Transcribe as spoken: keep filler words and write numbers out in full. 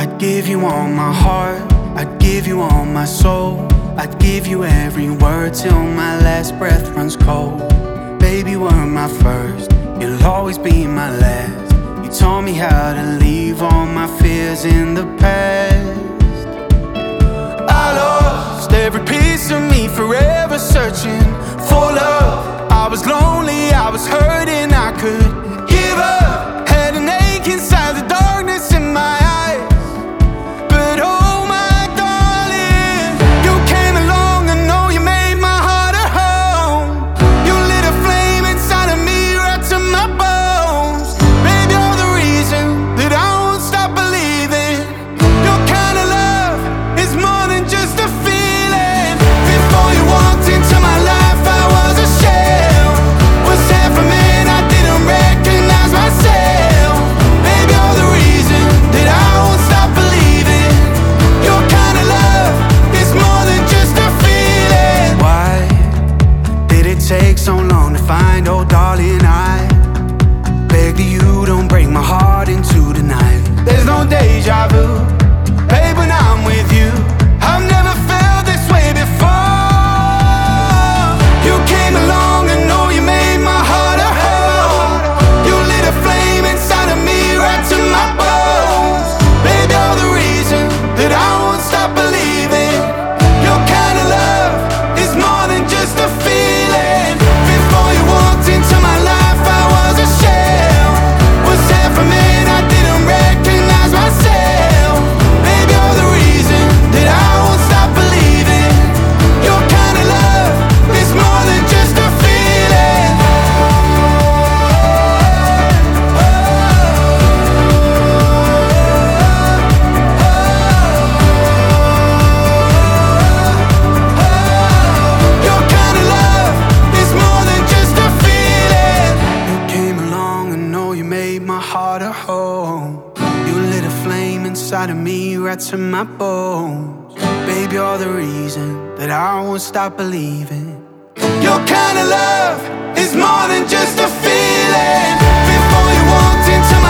I'd give you all my heart, I'd give you all my soul, I'd give you every word till my last breath runs cold. Baby, you were my first, you'll always be my last. You taught me how to leave all my fears in the past. I lost every piece of me, forever searching for love. I was lonely, I was hurting, I could give up. Had an ache inside, the darkness in my eyes. But oh my darling, you came along, I know you made my heart a home. You lit a flame inside of me right to my bones. Baby, you're the reason that I won't stop believing. Your kind of love is more than just a feeling. Before you walked into my life, I was a shell. Was half a man, I didn't recognize myself. Baby, you're the reason that I won't stop believing. Your kind of love is more than just a feeling. Why did it take so long to find, oh darling, I beg that you don't break my heart into the night. There's no deja vu, babe, when I'm with you. I've never felt this way before. You came along, I know you made my heart a home. You lit a flame inside of me right to my bones. Baby, you're the reason that I won't stop believing. Your kind of love is more than just a feeling. Before you walked into my life, I was a shell. Was half a man, I didn't recognize myself. Baby, you're the reason that I won't stop believing. Your kind of love is more than just a feeling. Your kind of love is more than just a feeling. You came along, I know you made my heart a home. You lit a flame inside of me right to my bones. Baby, you're the reason that I won't stop believing. Your kind of love is more than just a feeling. Before you walked into